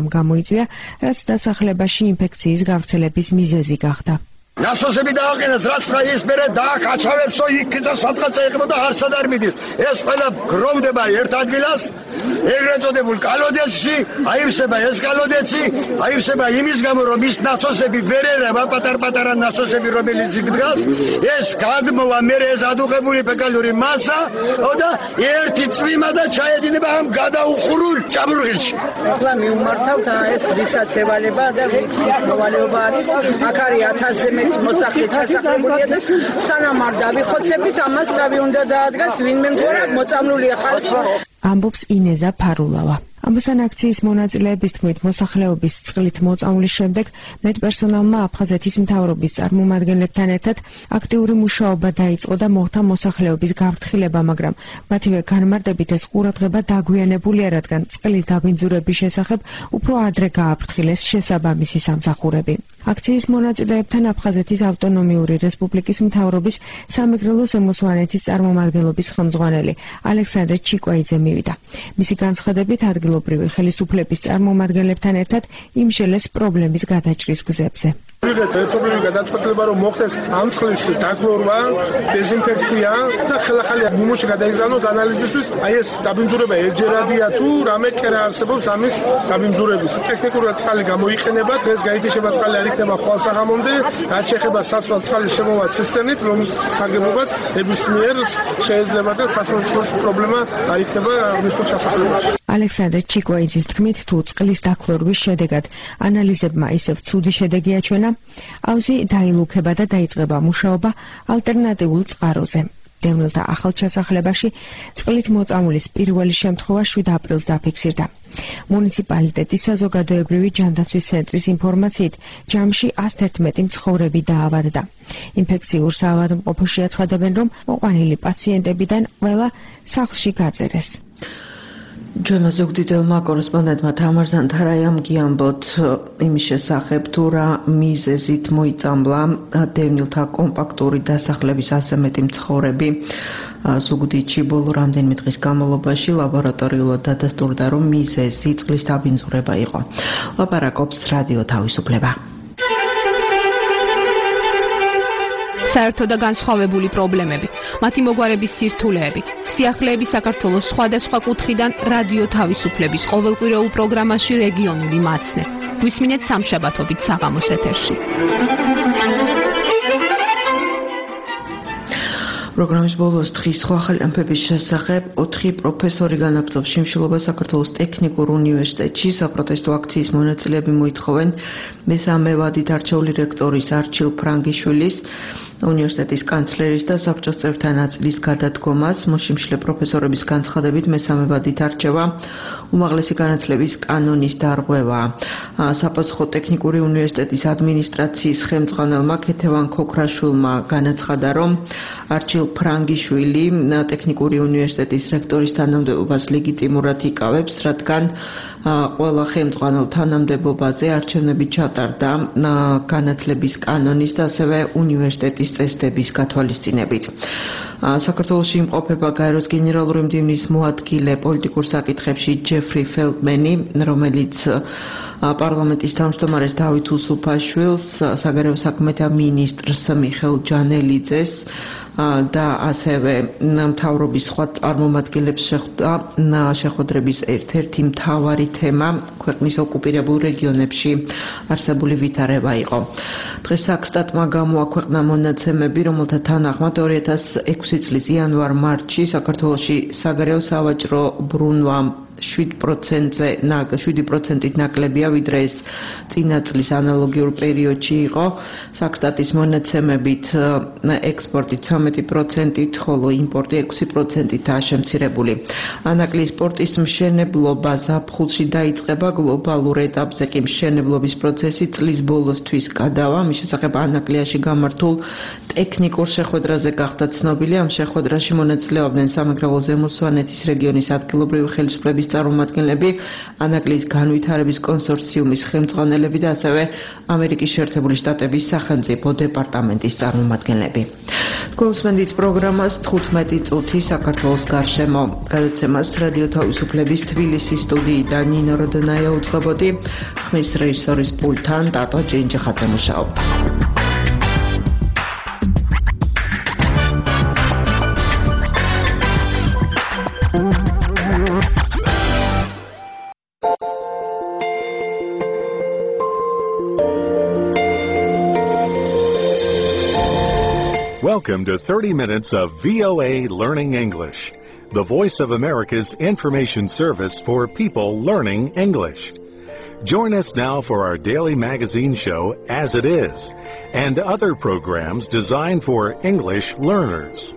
გამოიწვია, რაც დასახლებაში ინფექციის გავრცელების მიზეზი გახდა. ნასოსები დააყენეს, რაც ის მერე დააკაჩავებსო იქ და სადღაც ეყებოდა არცად არ მიდის. ეს ყველა გროვდება ერთ ადგილას, ეგრეთ წოდებულ კალოდეცში, აივსება ეს კალოდეცი, აივსება იმის გამო, რომ ის ნასოსები ვერ ერება, პატარ-პატარა ნასოსები, რომელიც იქ დგას, ეს გადმოვა მერე ეს ადუღებული ფეკალური მასა და ერთი წვიმა და ჩაედინება ამ გადაუხურულ ჭაბურღილში. ახლა მივმართავთ ეს ვისაც ევალება და ვის მოვალეობა არის, აქ არის ათასზე მეტი მოსახლე ჩასახლებულია და სანამ არ დავიხოცებით, ამას თავი უნდა დაადგას ვინმე მდგორა მოწამლულია ხალხი. ამბობს ინეზა ფარულავა. ამბოსან აქციის მონაწილეების თქმით, მოსახლეობის წყლით მოწამვლის შემდეგ მეტპერსონალმა აფხაზეთის მთავრობის წარმომადგენლებთან ერთად აქტიური მუშაობა დაიწყო და მოხდა მოსახლეობის გაფრთხილება, მაგრამ მათივე განმარტებით ეს ყურადღება დაგვიანებულია, რადგან წყლის დაბინძურების შესახებ უფრო ადრე გააფრთხილეს შესაბამისი სამსახურები. აქციის მონაწილეებთან აფხაზეთის ავტონომიური რესპუბლიკის მთავრობის სამეგრელო ზემოსვანეთის წარმომადგენლობის ხელმძღვანელი ალექსანდრე ჩიკვაიძე მივიდა. მისი განცხადებით ადგილობრივი ხელისუფლების წარმომადგენლებთან ერთად იმშელეს პრობლემის გადაჭრის გზებზე. ერთობლივი გადაწყვეტილება რომ მოხდეს ამ წყლის დაგლორვა, დეზინფექცია და ხელახალი ნიმუში გადაიგზავნოს ანალიზისთვის, აი ეს დაბინძურება ეჯერადია თუ რამე კერა არსებობს ამის დაბინძურების. ტექნიკურად წყალი გამოიყენება, დღეს გაითიშება წყალი არ იქნება ხვალ საღამომდე, რაც შეეხება სასმელ წყლის შემოვა ცისტერნით, რომლის საგებობას ნებისმიერ შეიძლება და სასმელ წყლის პრობლემა არ იქნება მისთვის სასახლეში. ალექსანდრე ჩიკვაიძის თქმით, თუ წყლის დაქლორვის შედეგად ანალიზებმა ისევ ცუდი შედეგი აჩვენა, ავზი დაილუქება და დაიწყება მუშაობა ალტერნატიულ წყაროზე. დევნილთა ახალ ჩასახლებაში წყლით მოწამვლის პირველი შემთხვევა შვიდ აპრილს დაფიქსირდა. მუნიციპალიტეტის საზოგადოებრივი ჯანდაცვის ცენტრის ინფორმაციით, ჯამში ათს ერთმეტი მცხოვრები დაავადდა. ინფექციურ საავადმყოფოში აცხადებენ, რომ მოყვანილი პაციენტებიდან ყველა სახლში გაწერეს. ჩვენმა ზუგდიდელმა კორესპონდენტმა თამარ ზანთარაიამ გიამბოთ იმის შესახებ, თუ რა მიზეზით მოიწამლა დევნილთა კომპაქტური დასახლების ასზე მეტი მცხოვრები ზუგდიდში ბოლო რამდენიმე დღის განმავლობაში. ლაბორატორიულად დადასტურდა, რომ მიზეზი წყლის დაბინძურება იყო. ლაპარაკობს რადიო თავისუფლება. საერთო და განსხვავებული პრობლემები, მათი მოგვარების სირთულეები, სიახლეები საქართველოს სხვადასხვა კუთხიდან რადიო თავისუფლების ყოველკვირეულ პროგრამაში რეგიონული მაცნე. გვისმინეთ სამშაბათობით საღამოს ეთერში. პროგრამის ბოლოს დღის სხვა ხელიანფების შესახებ ოთხი პროფესორი განაგრძობს შიმშილობა საქართველოს ტექნიკურ უნივერსიტეტში. საპროტესტო აქციის მონაწილეები მოითხოვენ მესამე ვადით არჩეული რექტორის არჩილ ფრანგიშვილის, უნივერსიტეტის კანცლერის და საბჭოს წევრთა ნაწილის გადადგომას. მოშიმშილე პროფესორების განცხადებით მესამე ვადით არჩევა უმაღლესი განათლების კანონის დარღვევაა. საპასუხო ტექნიკური უნივერსიტეტის ადმინისტრაციის ხელმძღვანელმა ქეთევან ქოქრაშვილმა განაცხადა, რომ არჩილ ფრანგიშვილი ტექნიკური უნივერსიტეტის რექტორის თანამდებობას ლეგიტიმურად იკავებს, რადგან ყველა ხელმძღვანელ თანამდებობაზე არჩევნები ჩატარდა განათლების კანონის და ასევე უნივერსიტეტის წესდების გათვალისწინებით. საქართველოში იმყოფება გაეროს გენერალური მდივნის მოადგილე პოლიტიკურ საკითხებში ჯეფრი ფელდმენი, რომელიც პარლამენტის თავმჯდომარეს დავით უსუფაშვილს, საგარეო საქმეთა მინისტრს მიხეილ ჯანელიძეს და ასევე მთავრობის სხვა წარმომადგენლებს შეხვდა. შეხვედრების ერთ-ერთი მთავარი თემა ქვეყნის ოკუპირებულ რეგიონებში არსებული ვითარება იყო. დღეს საქსტატმა გამოაქვეყნა მონაცემები, რომელთა თანახმად ორი ათას ექვსი წლის იანვარ-მარტში საქართველოში საგარეო სავაჭრო ბრუნვა შვიდ პროცენტით ნაკლებია, ვიდრე ეს წინა წლის ანალოგიურ პერიოდში იყო. საქსტატის მონაცემებით ექსპორტი ცამეტი პროცენტით, ხოლო იმპორტი ექვსი პროცენტითაა შემცირებული. ანაკლის პორტის მშენებლობა ზაფხულში დაიწყება, გლობალურ ეტაპზე კი მშენებლობის პროცესი წლის ბოლოსთვის გადავა. მის შესახებ ანაკლიაში გამართულ ტექნიკურ შეხვედრაზე გახდა ცნობილი. ამ შეხვედრაში მონაწილეობდნენ სამეგრელო ზემო სვანეთის რეგიონის ადგილობრივი ხელისუფლების წარმომადგენლები, ანაკლის განვითარების კონსორციუმის ხელმძღვანელები და ასევე ამერიკის შეერთებული შტატების სახელმწიფო დეპარტამენტის წარმომადგენლები. Გულსმენდით პროგრამას თხუთმეტი წუთი საქართველოს გარშემო. გადაცემას რადიო თავისუფლების თბილისის სტუდიიდან ნინო როდონაია უძღვებოდი, ხმის რეჟისორის პულტთან ტატო ჭინჭიხაძე მუშაობდა. Welcome to thirty minutes of V O A Learning English, the Voice of America's information service for people learning English. Join us now for our daily magazine show, As It Is, and other programs designed for English learners.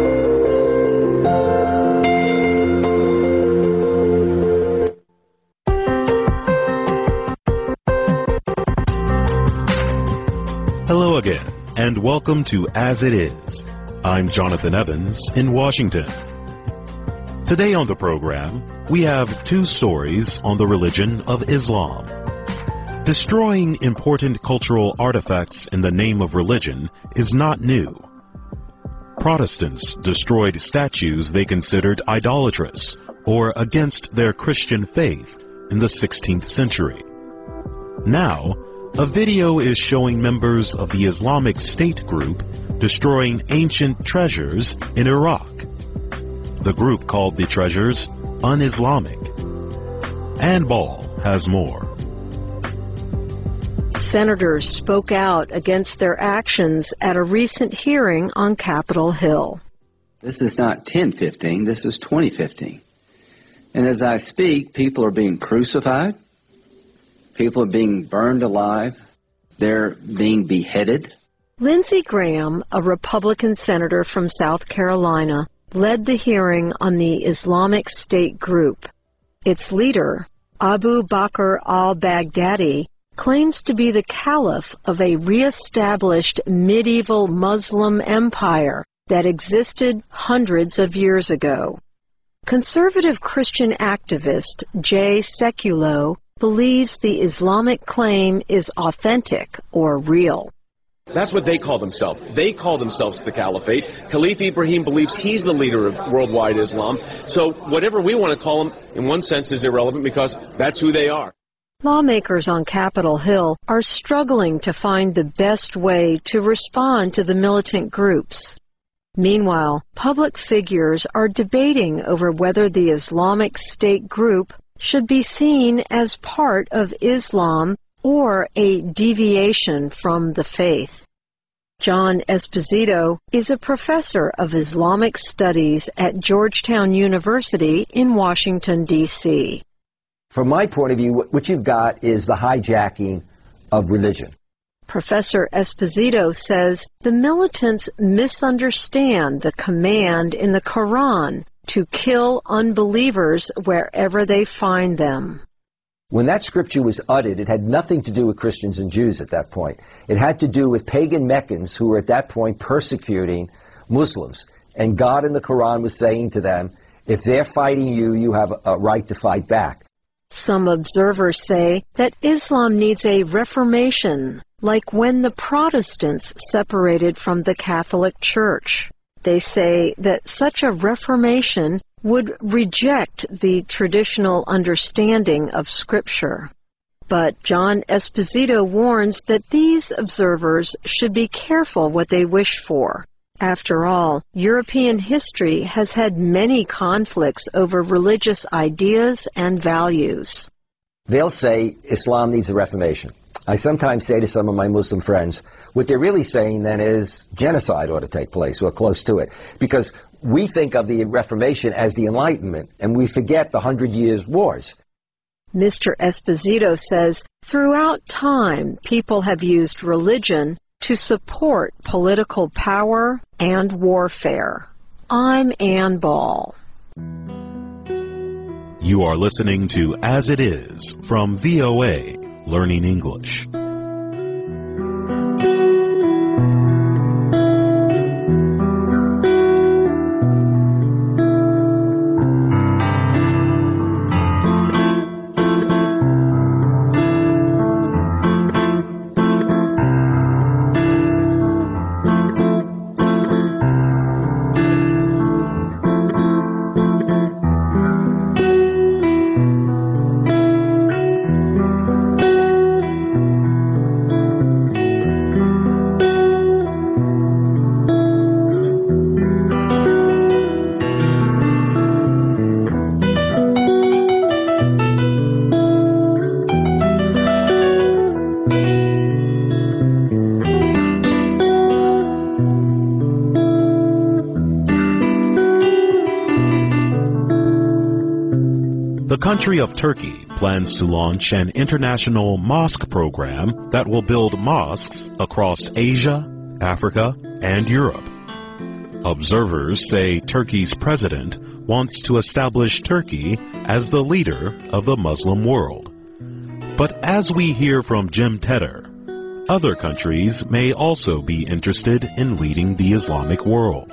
Hello again, and welcome to As It Is. I'm Jonathan Evans in Washington. Today on the program, we have two stories on the religion of Islam. Destroying important cultural artifacts in the name of religion is not new. Protestants destroyed statues they considered idolatrous or against their Christian faith in the sixteenth century. Now, a video is showing members of the Islamic State group destroying ancient treasures in Iraq. The group called the treasures un-Islamic. Ann Ball has more. Senators spoke out against their actions at a recent hearing on Capitol Hill. This is not ten fifteen, this is twenty fifteen. And as I speak, people are being crucified. People are being burned alive. They're being beheaded. Lindsey Graham, a Republican senator from South Carolina, led the hearing on the Islamic State group. Its leader, Abu Bakr al-Baghdadi, claims to be the caliph of a re-established medieval Muslim empire that existed hundreds of years ago. Conservative Christian activist Jay Sekulow believes the Islamic claim is authentic or real. That's what they call themselves. They call themselves the Caliphate. Caliph Ibrahim believes he's the leader of worldwide Islam. So whatever we want to call him, in one sense, is irrelevant because that's who they are. Lawmakers on Capitol Hill are struggling to find the best way to respond to the militant groups. Meanwhile, public figures are debating over whether the Islamic State group should be seen as part of Islam or a deviation from the faith. John Esposito is a professor of Islamic studies at Georgetown University in Washington, D C From my point of view, what you've got is the hijacking of religion. Professor Esposito says the militants misunderstand the command in the Quran to kill unbelievers wherever they find them. When that scripture was uttered, it had nothing to do with Christians and Jews at that point. It had to do with pagan Meccans who were at that point persecuting Muslims. And God in the Quran was saying to them, if they're fighting you, you have a right to fight back. Some observers say that Islam needs a reformation, like when the Protestants separated from the Catholic Church. They say that such a reformation would reject the traditional understanding of Scripture. But John Esposito warns that these observers should be careful what they wish for. After all, European history has had many conflicts over religious ideas and values. They'll say Islam needs a reformation. I sometimes say to some of my Muslim friends, what they're really saying then is genocide ought to take place, or close to it. Because we think of the Reformation as the Enlightenment, and we forget the Hundred Years' Wars. Mister Esposito says throughout time, people have used religion to support political power and warfare. I'm Ann Ball. You are listening to As It Is from V O A, Learning English. country of Turkey plans to launch an international mosque program that will build mosques across Asia, Africa, and Europe. Observers say Turkey's president wants to establish Turkey as the leader of the Muslim world. But as we hear from Jim Tedder, other countries may also be interested in leading the Islamic world.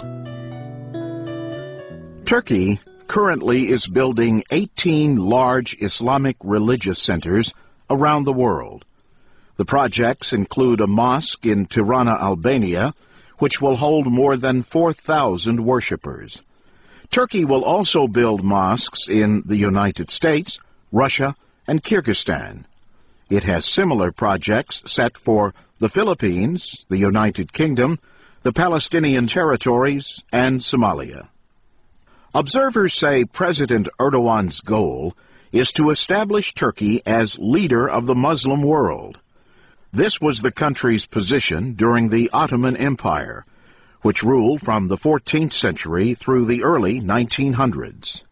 Turkey currently is building eighteen large Islamic religious centers around the world. The projects include a mosque in Tirana, Albania, which will hold more than four thousand worshippers. Turkey will also build mosques in the United States, Russia, and Kyrgyzstan. It has similar projects set for the Philippines, the United Kingdom, the Palestinian territories, and Somalia. Observers say President Erdogan's goal is to establish Turkey as leader of the Muslim world. This was the country's position during the Ottoman Empire, which ruled from the fourteenth century through the early nineteen hundreds.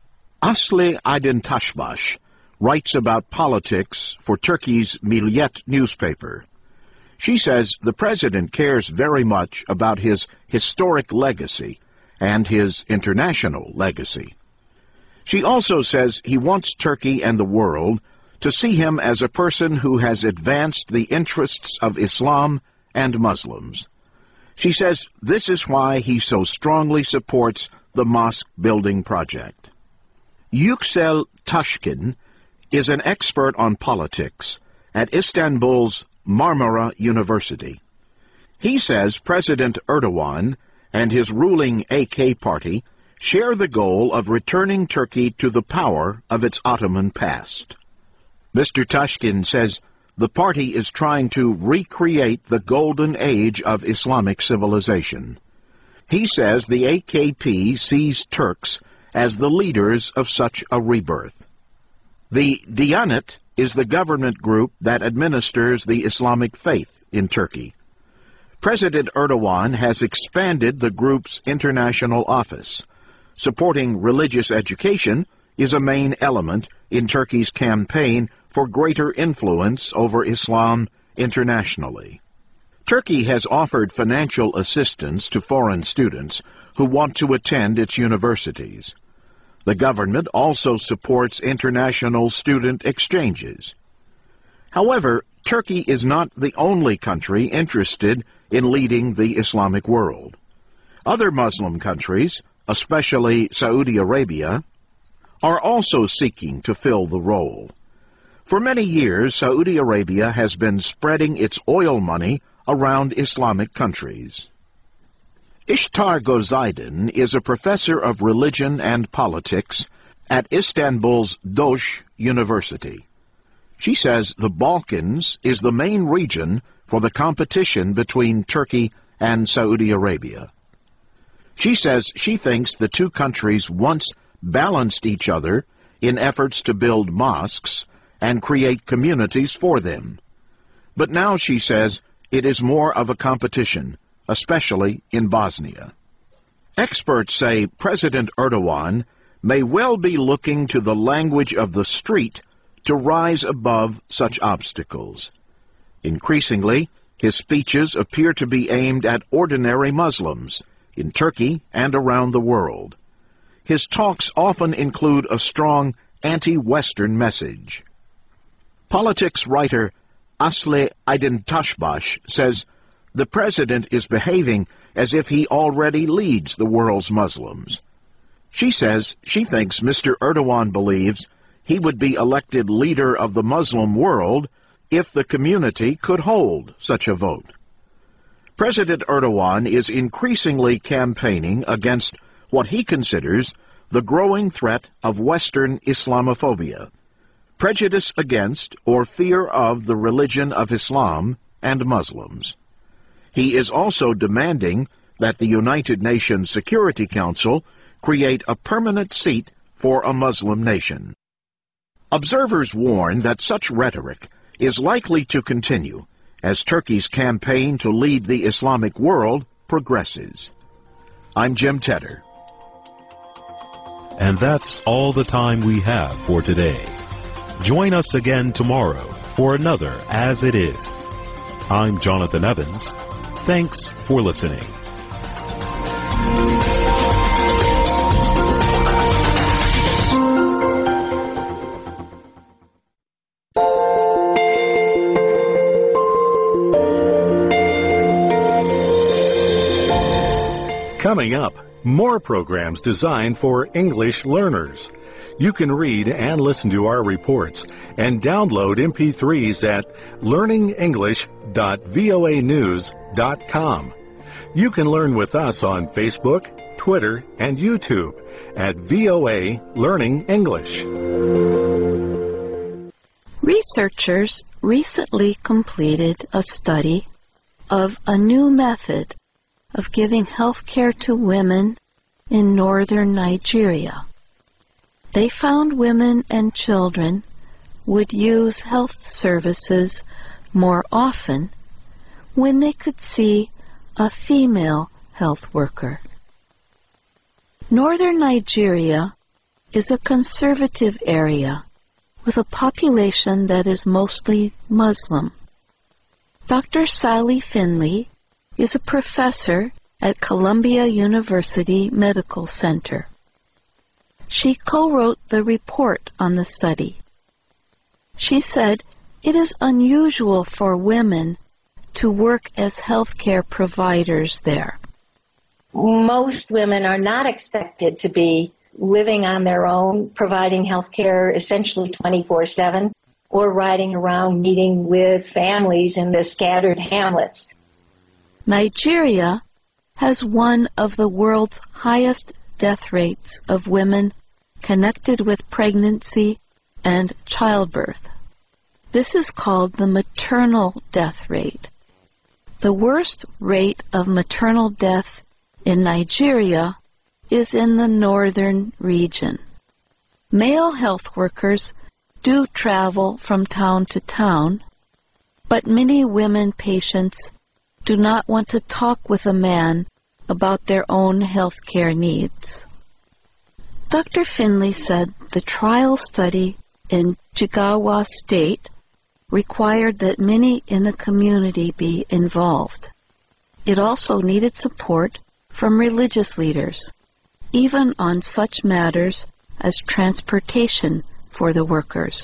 Asli Aydin Tashbash writes about politics for Turkey's Milliyet newspaper. She says the president cares very much about his historic legacy and his international legacy. She also says he wants Turkey and the world to see him as a person who has advanced the interests of Islam and Muslims. She says this is why he so strongly supports the mosque building project. Yüksel Taşkın is an expert on politics at Istanbul's Marmara University. He says President Erdogan and his ruling A K party share the goal of returning Turkey to the power of its Ottoman past. Mister Taşkın says the party is trying to recreate the golden age of Islamic civilization. He says the A K P sees Turks as the leaders of such a rebirth. The Diyanet is the government group that administers the Islamic faith in Turkey. President Erdogan has expanded the group's international office. Supporting religious education is a main element in Turkey's campaign for greater influence over Islam internationally. Turkey has offered financial assistance to foreign students who want to attend its universities. The government also supports international student exchanges. However, Turkey is not the only country interested in leading the Islamic world. Other Muslim countries, especially Saudi Arabia, are also seeking to fill the role. For many years, Saudi Arabia has been spreading its oil money around Islamic countries. Ishtar Gozaydin is a professor of religion and politics at Istanbul's Dosh University. She says the Balkans is the main region for the competition between Turkey and Saudi Arabia. She says she thinks the two countries once balanced each other in efforts to build mosques and create communities for them. But now, she says, it is more of a competition, especially in Bosnia. Experts say President Erdogan may well be looking to the language of the street to rise above such obstacles. Increasingly, his speeches appear to be aimed at ordinary Muslims in Turkey and around the world. His talks often include a strong anti-Western message. Politics writer Asli Aydin Tashbash says the president is behaving as if he already leads the world's Muslims. She says she thinks Mister Erdogan believes he would be elected leader of the Muslim world if the community could hold such a vote. President Erdogan is increasingly campaigning against what he considers the growing threat of Western Islamophobia, prejudice against or fear of the religion of Islam and Muslims. He is also demanding that the United Nations Security Council create a permanent seat for a Muslim nation. Observers warn that such rhetoric is likely to continue as Turkey's campaign to lead the Islamic world progresses. I'm Jim Tedder. And that's all the time we have for today. Join us again tomorrow for another As It Is. I'm Jonathan Evans. Thanks for listening. Coming up, more programs designed for English learners. You can read and listen to our reports and download M P threes at learning english dot voa news dot com. You can learn with us on Facebook, Twitter, and YouTube at V O A Learning English. Researchers recently completed a study of a new method of giving health care to women in northern Nigeria. They found women and children would use health services more often when they could see a female health worker. Northern Nigeria is a conservative area with a population that is mostly Muslim. Doctor Sally Finley is a professor at Columbia University Medical Center. She co-wrote the report on the study. She said it is unusual for women to work as healthcare providers there. Most women are not expected to be living on their own, providing health care essentially twenty-four seven, or riding around meeting with families in the scattered hamlets. Nigeria has one of the world's highest death rates of women connected with pregnancy and childbirth. This is called the maternal death rate. The worst rate of maternal death in Nigeria is in the northern region. Male health workers do travel from town to town, but many women patients do not want to talk with a man about their own health care needs. Doctor Finley said the trial study in Jigawa State required that many in the community be involved. It also needed support from religious leaders, even on such matters as transportation for the workers.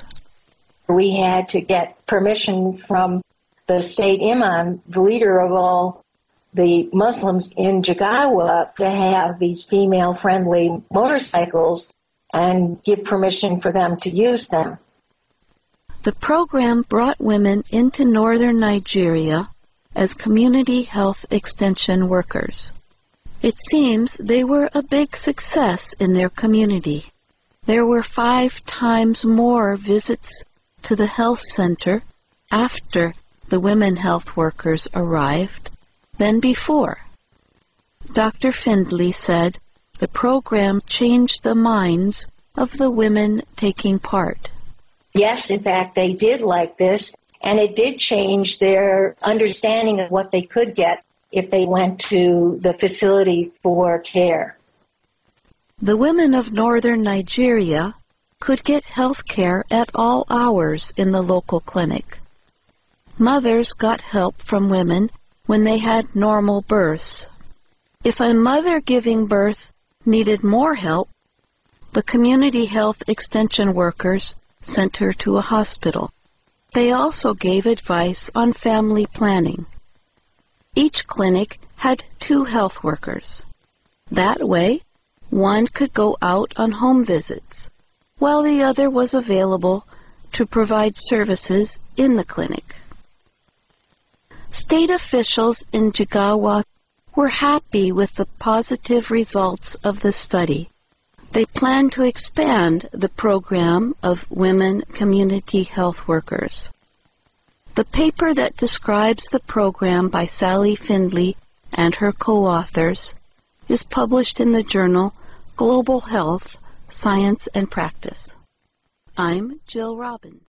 We had to get permission from the state imam, the leader of all the Muslims in Jigawa, to have these female-friendly motorcycles and give permission for them to use them. The program brought women into northern Nigeria as community health extension workers. It seems they were a big success in their community. There were five times more visits to the health center after the women health workers arrived than before. Doctor Findley said the program changed the minds of the women taking part. Yes, in fact, they did like this, and it did change their understanding of what they could get if they went to the facility for care. The women of northern Nigeria could get health care at all hours in the local clinic. Mothers got help from women when they had normal births. If a mother giving birth needed more help, the community health extension workers sent her to a hospital. They also gave advice on family planning. Each clinic had two health workers. That way, one could go out on home visits, while the other was available to provide services in the clinic. State officials in Jigawa were happy with the positive results of the study. They plan to expand the program of women community health workers. The paper that describes the program by Sally Findley and her co-authors is published in the journal Global Health, Science and Practice. I'm Jill Robbins.